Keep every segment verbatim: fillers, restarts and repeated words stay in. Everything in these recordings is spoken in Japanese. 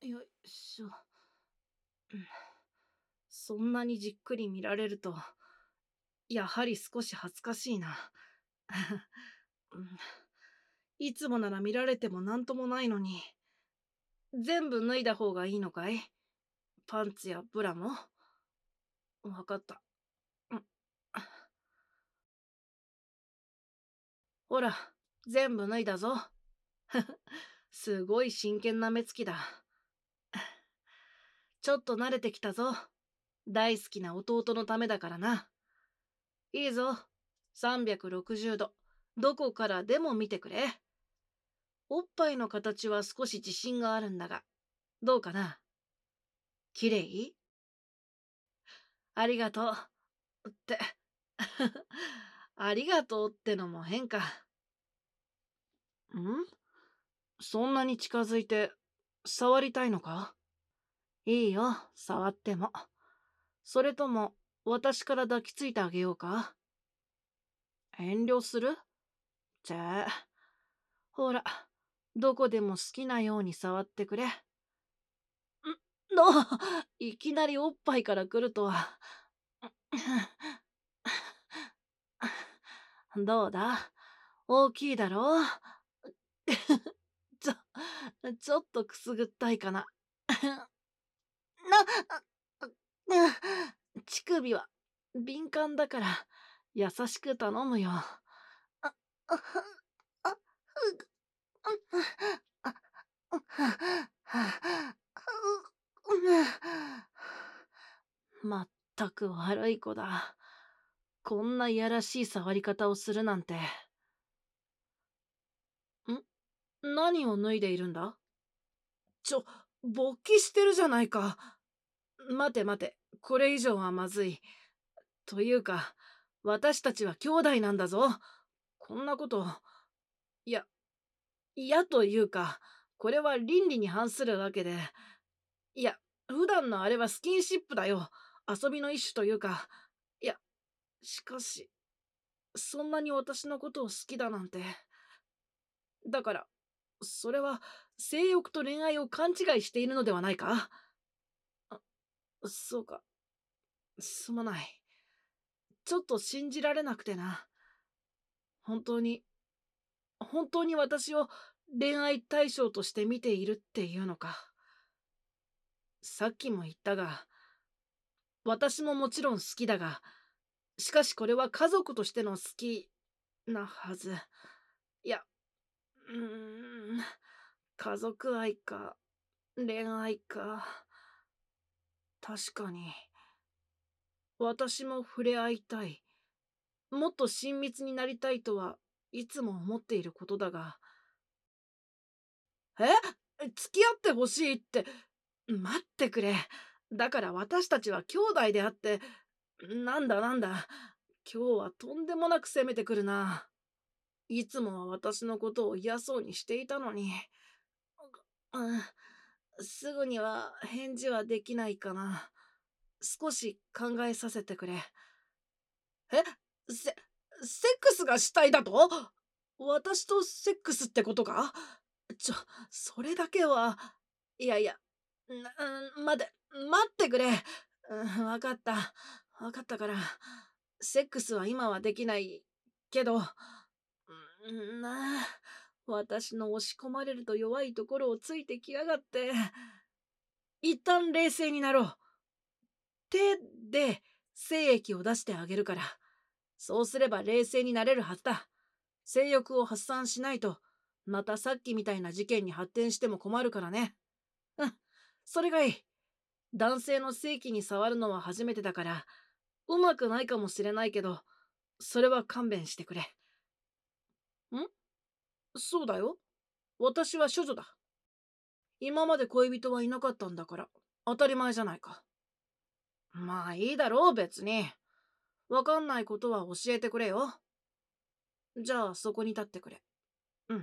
よいしょ。うん、そんなにじっくり見られると、やはり少し恥ずかしいな。うん、いつもなら見られてもなんともないのに、全部脱いだ方がいいのかい？パンツやブラも？わかった。うん、ほら、全部脱いだぞ。すごい真剣な目つきだ。ちょっと慣れてきたぞ。大好きな弟のためだからな。いいぞ。さんびゃくろくじゅうど、どこからでも見てくれ。おっぱいの形は少し自信があるんだが、どうかな？綺麗？ありがとう。って、ありがとうってのも変か。ん？そんなに近づいて、触りたいのか？いいよ、触っても。それとも、私から抱きついてあげようか？遠慮する？じゃあ、ほら、どこでも好きなように触ってくれ。んの、いきなりおっぱいから来るとは。どうだ？大きいだろう？ちょ、ちょっとくすぐったいかな。な、乳首は敏感だから優しく頼むよ。あ、あ、あ、まったく悪い子だ。こんないやらしい触り方をするなんて。ん？何を脱いでいるんだ？ちょ、勃起してるじゃないか。待て待て、これ以上はまずい。というか、私たちは兄弟なんだぞ。こんなこと、いや、嫌というか、これは倫理に反するわけで。いや、普段のあれはスキンシップだよ。遊びの一種というか。いや、しかし、そんなに私のことを好きだなんて。だから、それは性欲と恋愛を勘違いしているのではないか？あ、そうか。すまない。ちょっと信じられなくてな。本当に、本当に私を恋愛対象として見ているっていうのか。さっきも言ったが、私ももちろん好きだが、しかしこれは家族としての好きなはず。いや、うーん、家族愛か、恋愛か。確かに、私も触れ合いたい。もっと親密になりたいとはいつも思っていることだが。え？付き合ってほしいって、待ってくれ。だから私たちは兄弟であって、なんだなんだ。今日はとんでもなく攻めてくるな。いつもは私のことを嫌そうにしていたのに。うん、すぐには返事はできないかな。少し考えさせてくれ。え？セ、セックスがしたいだと？私とセックスってことか？ちょ、それだけは。いやいや、な、待って、待ってくれ。うん、わかった。わかったから。セックスは今はできないけど、うん、なあ、私の押し込まれると弱いところをついてきやがって。一旦冷静になろう。手で精液を出してあげるから。そうすれば冷静になれるはずだ。性欲を発散しないと、またさっきみたいな事件に発展しても困るからね。うん、それがいい。男性の性器に触るのは初めてだから、うまくないかもしれないけど、それは勘弁してくれ。ん？そうだよ。私は処女だ。今まで恋人はいなかったんだから、当たり前じゃないか。まあいいだろう、別に。わかんないことは教えてくれよ。じゃあそこに立ってくれ。うん。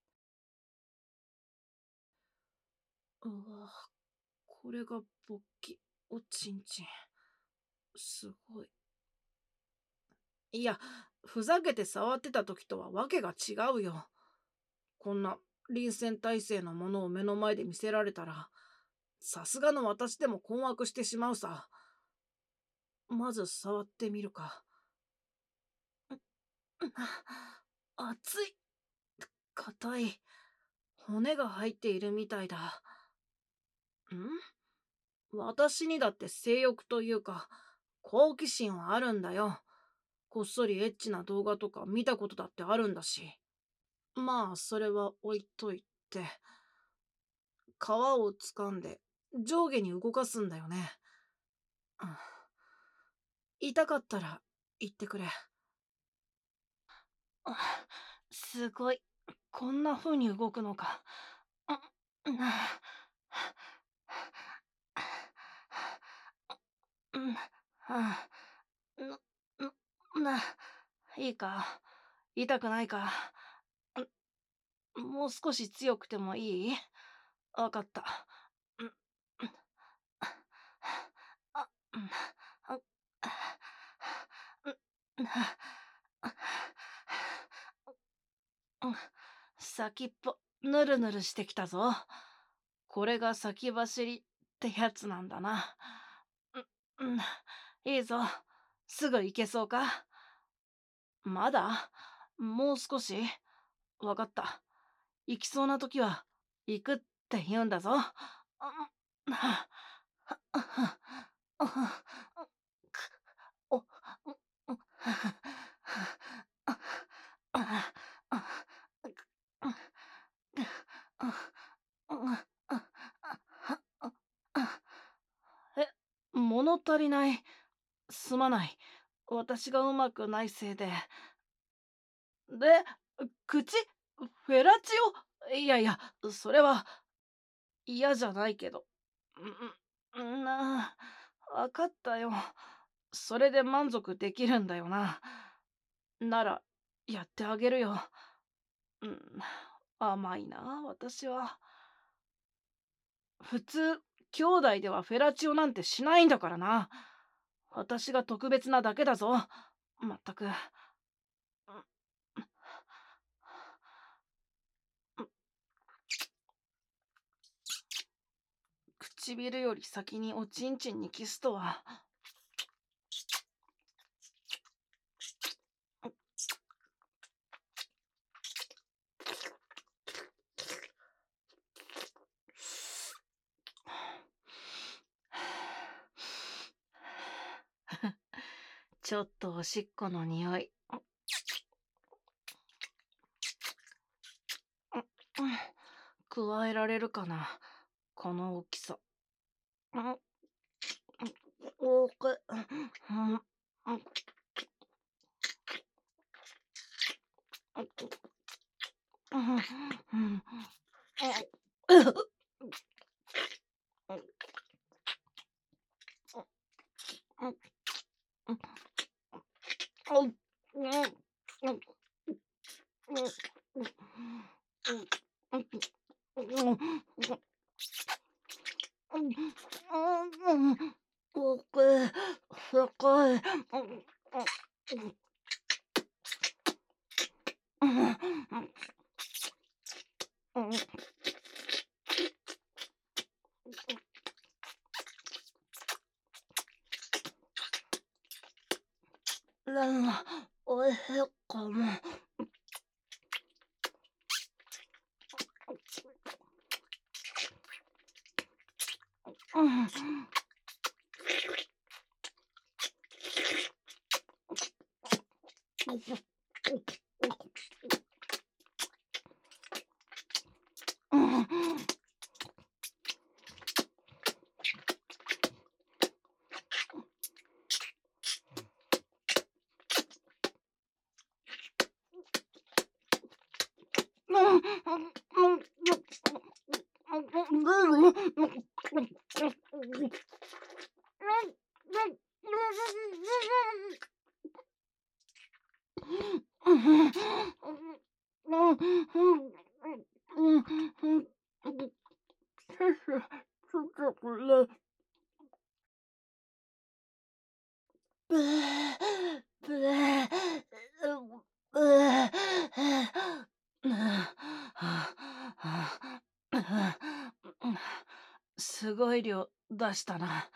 うわ、これが勃起、おちんちん。すごい。いや、ふざけて触ってた時とはわけが違うよ。こんな臨戦態勢のものを目の前で見せられたら、 さすがの私でも困惑してしまうさ。まず触ってみるか。熱い。硬い。骨が入っているみたいだ。ん私にだって性欲というか、好奇心はあるんだよ。こっそりエッチな動画とか見たことだってあるんだし。まあ、それは置いといて、皮を掴んで上下に動かすんだよね。うん、痛かったら言ってくれ。あ、すごい。こんな風に動くのか。うん、うん、はあ、な、いいか。痛くないか。もう少し強くてもいい？わかった。うん、あ、うん、あ、うん、うん、先っぽ、ぬるぬるしてきたぞ。これが先走りってやつなんだな。うん、うん、いいぞ。すぐ行けそうか？まだもう少し。わかった。行きそうな時は、行くって言うんだぞ。え、物足りない。すまない。私がうまくないせいで。で、口フェラチオいやいや、それは嫌じゃないけど。うん、うんなあ、わかったよ。それで満足できるんだよな。なら、やってあげるよ。うん、甘いな、私は。普通、兄弟ではフェラチオなんてしないんだからな。私が特別なだけだぞ。まったく。唇より先におちんちんにキスとは。ちょっとおしっこの匂い。加えられるかな、この大きさ。おく、奥、深い。でも、おいしいかも。うん。 すごい量出したな。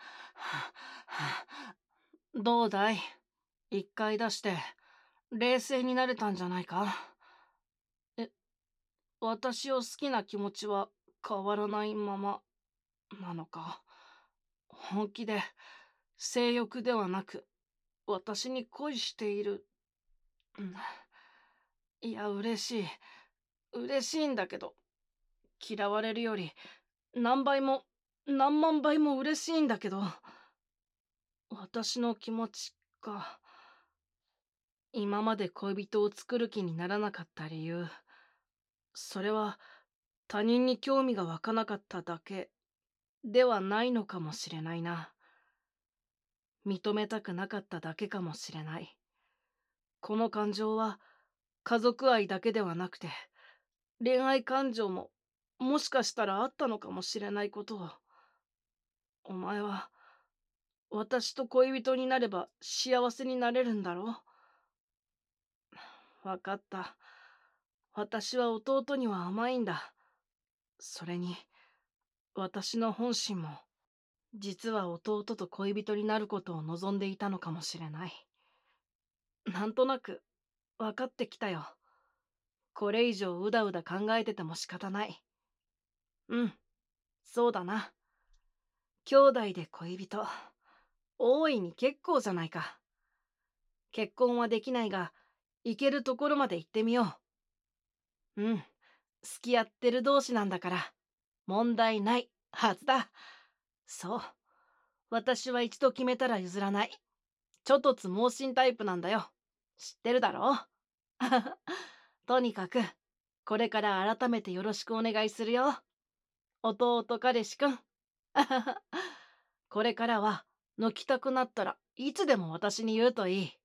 どうだい？一回出して冷静になれたんじゃないか？え、私を好きな気持ちは変わらないままなのか？本気で性欲ではなく私に恋している。うん、いや、嬉しい。嬉しいんだけど、嫌われるより何倍も何万倍も嬉しいんだけど、私の気持ちか。今まで恋人を作る気にならなかった理由、それは他人に興味が湧かなかっただけではないのかもしれないな。認めたくなかっただけかもしれない。この感情は家族愛だけではなくて、恋愛感情ももしかしたらあったのかもしれないことを。お前は私と恋人になれば幸せになれるんだろう？わかった。私は弟には甘いんだ。それに、私の本心も、実は弟と恋人になることを望んでいたのかもしれない。なんとなく、わかってきたよ。これ以上うだうだ考えてても仕方ない。うん、そうだな。兄弟で恋人。大いに結構じゃないか。結婚はできないが、行けるところまで行ってみよう。うん、付き合ってる同士なんだから、問題ないはずだ。そう。私は一度決めたら譲らない。ちょっとつ盲信タイプなんだよ。知ってるだろ？とにかく、これから改めてよろしくお願いするよ。弟彼氏くん。これからは、抜きたくなったらいつでも私に言うといい。